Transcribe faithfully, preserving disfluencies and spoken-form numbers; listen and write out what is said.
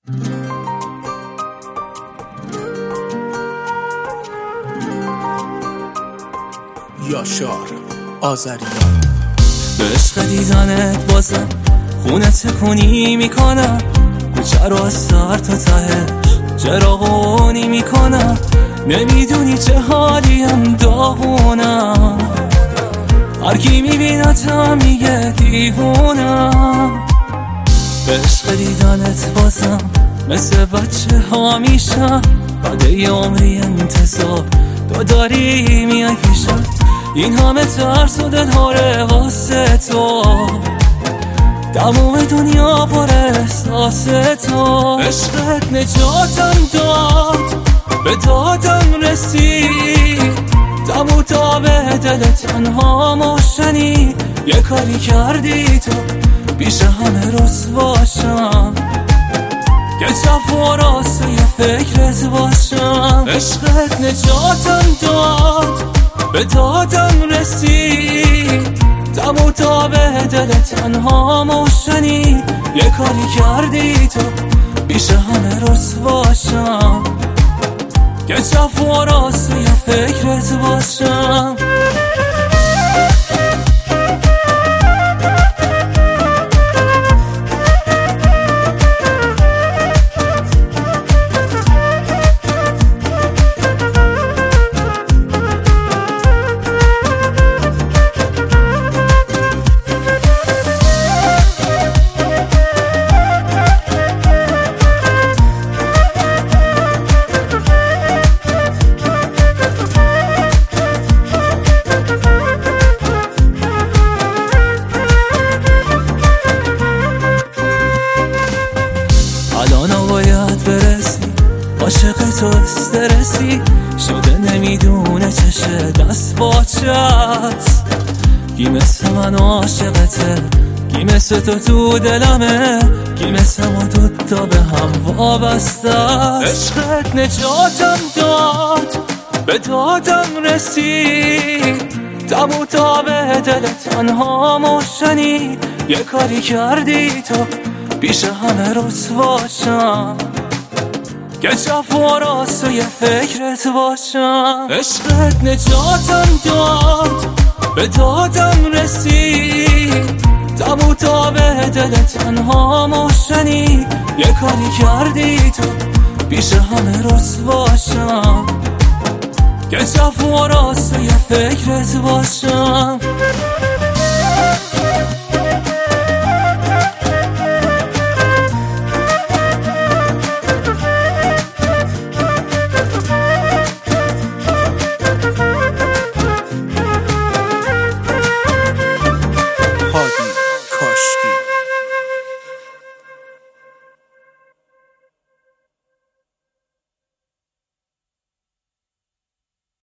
یاشار آذریان. به عشق دیدنت بازم خونه تکونی میکنم، کوچه رو از سر تا تهش چراغونی میکنم، نمیدونی چه حالیم داغونم، هر کی میبینتم میگه دیوونم. به عشق دیدنت بازم مثل بچه ها میشم، بعد یه عمری انتظار تو داری میای پیشم، این همه ترس و دلهاره واسه تو، تموم دنیا پر احساس تو. عشقت نجاتم داد، به دادم رسید، تموم تا به دل تنها موشنی، یه کاری کردی تو بیش همه رسواشم، که جفا راسه یه فکرت باشم. عشقت نجاتم داد، به دادم رسید، تموم تا به دل تنها موشنی، یه کاری کردی تو بیش همه رسواشم، که جفا راسه یه فکرت باشم. الان باید برسی، عاشق تو استرسی شده، نمیدونه چشه دست باچه است، کی مثل من عاشقته، کی مثل تو تو دلمه، کی مثل ما دوتا به هم وابسته است. عشقت نجاتم داد، به دادم رسید، تموم تا به دل تنها موشنی، یه کاری کردی تو بیش همه رسواشم، که جفا راسه یه فکرت باشم. عشقت نجاتم داد، به دادم رسید، تموم تا به دل تنها موشنی، یه کاری کردی تو بیش همه رسواشم، که جفا راسه یه فکرت باشم.